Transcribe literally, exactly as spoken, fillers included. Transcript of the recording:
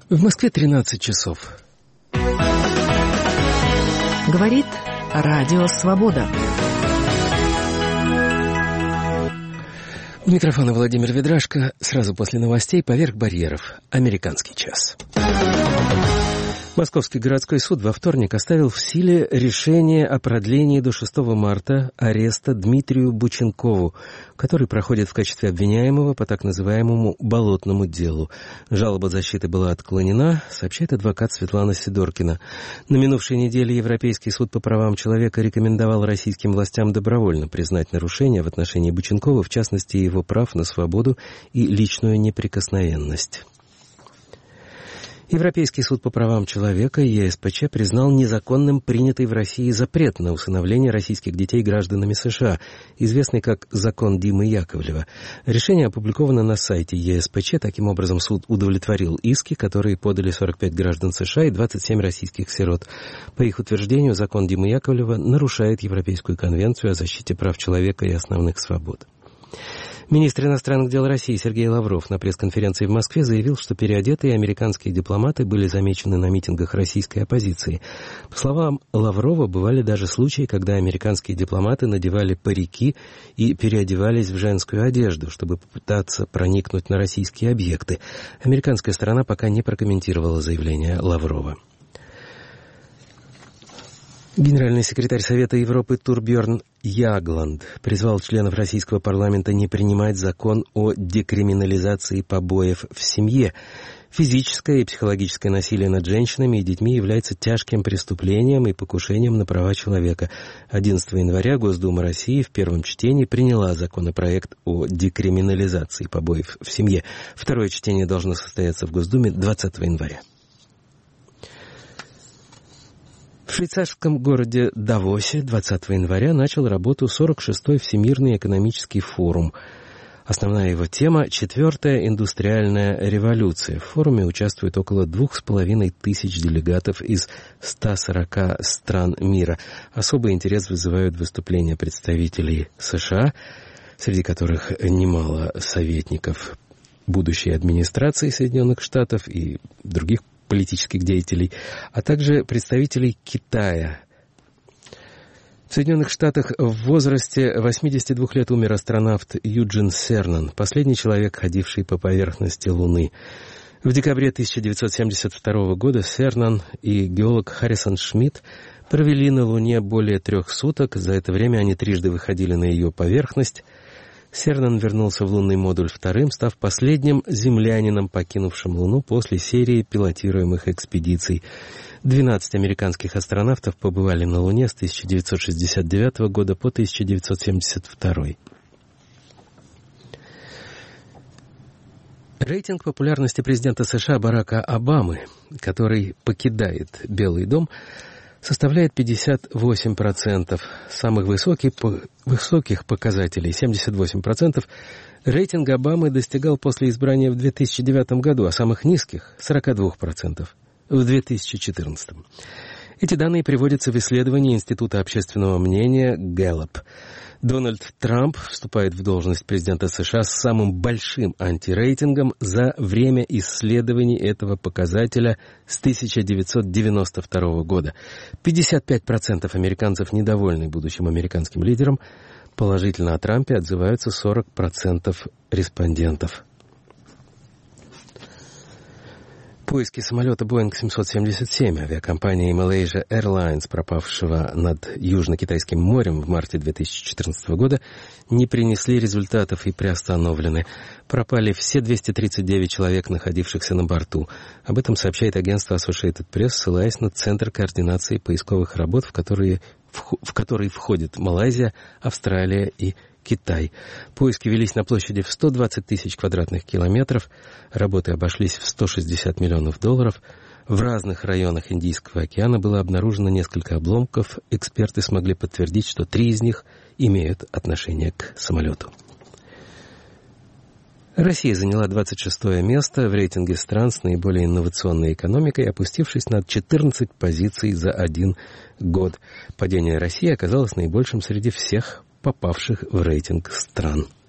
В Москве тринадцать часов. Говорит Радио Свобода. У микрофона Владимир Ведрашко. Сразу после новостей «Поверх барьеров». Американский час. Московский городской суд во вторник оставил в силе решение о продлении до шестого марта ареста Дмитрию Бученкову, который проходит в качестве обвиняемого по так называемому «болотному делу». Жалоба защиты была отклонена, сообщает адвокат Светлана Сидоркина. На минувшей неделе Европейский суд по правам человека рекомендовал российским властям добровольно признать нарушения в отношении Бученкова, в частности, его прав на свободу и личную неприкосновенность. Европейский суд по правам человека, ЕСПЧ, признал незаконным принятый в России запрет на усыновление российских детей гражданами США, известный как «Закон Димы Яковлева». Решение опубликовано на сайте ЕСПЧ. Таким образом, суд удовлетворил иски, которые подали сорок пять граждан США и двадцать семь российских сирот. По их утверждению, закон Димы Яковлева нарушает Европейскую конвенцию о защите прав человека и основных свобод. Министр иностранных дел России Сергей Лавров на пресс-конференции в Москве заявил, что переодетые американские дипломаты были замечены на митингах российской оппозиции. По словам Лаврова, бывали даже случаи, когда американские дипломаты надевали парики и переодевались в женскую одежду, чтобы попытаться проникнуть на российские объекты. Американская сторона пока не прокомментировала заявление Лаврова. Генеральный секретарь Совета Европы Турбьерн Ягланд призвал членов российского парламента не принимать закон о декриминализации побоев в семье. Физическое и психологическое насилие над женщинами и детьми является тяжким преступлением и покушением на права человека. одиннадцатого января Госдума России в первом чтении приняла законопроект о декриминализации побоев в семье. Второе чтение должно состояться в Госдуме двадцатого января. В швейцарском городе Давосе двадцатого января начал работу сорок шестой Всемирный экономический форум. Основная его тема — четвертая индустриальная революция. В форуме участвует около двух с половиной тысяч делегатов из ста сорока стран мира. Особый интерес вызывают выступления представителей США, среди которых немало советников будущей администрации Соединенных Штатов и других политических деятелей, а также представителей Китая. В Соединенных Штатах в возрасте восьмидесяти двух лет умер астронавт Юджин Сернан, последний человек, ходивший по поверхности Луны. В декабре тысяча девятьсот семьдесят второго года Сернан и геолог Харрисон Шмидт провели на Луне более трех суток. За это время они трижды выходили на ее поверхность. Сернан вернулся в лунный модуль вторым, став последним землянином, покинувшим Луну после серии пилотируемых экспедиций. двенадцать американских астронавтов побывали на Луне с тысяча девятьсот шестьдесят девятого года по тысяча девятьсот семьдесят второй. Рейтинг популярности президента США Барака Обамы, который покидает Белый дом, составляет пятьдесят восемь процентов. Самых высоких, высоких показателей, семьдесят восемь процентов, рейтинг Обамы достигал после избрания в две тысячи девятом году, а самых низких — сорок два процента в две тысячи четырнадцатом. Эти данные приводятся в исследовании Института общественного мнения Гэллоп. Дональд Трамп вступает в должность президента США с самым большим антирейтингом за время исследований этого показателя с тысяча девятьсот девяносто второго года. пятьдесят пять процентов американцев недовольны будущим американским лидером. Положительно о Трампе отзываются сорок процентов респондентов. Поиски самолета Боинг семьсот семьдесят семь авиакомпании Malaysia Airlines, пропавшего над Южно-Китайским морем в марте две тысячи четырнадцатого года, не принесли результатов и приостановлены. Пропали все двести тридцать девять человек, находившихся на борту. Об этом сообщает агентство Associated Press, ссылаясь на Центр координации поисковых работ, в которые, в который входят Малайзия, Австралия и Китай. Поиски велись на площади в сто двадцать тысяч квадратных километров. Работы обошлись в сто шестьдесят миллионов долларов. В разных районах Индийского океана было обнаружено несколько обломков. Эксперты смогли подтвердить, что три из них имеют отношение к самолету. Россия заняла двадцать шестое место в рейтинге стран с наиболее инновационной экономикой, опустившись на четырнадцать позиций за один год. Падение России оказалось наибольшим среди всех попавших в рейтинг стран.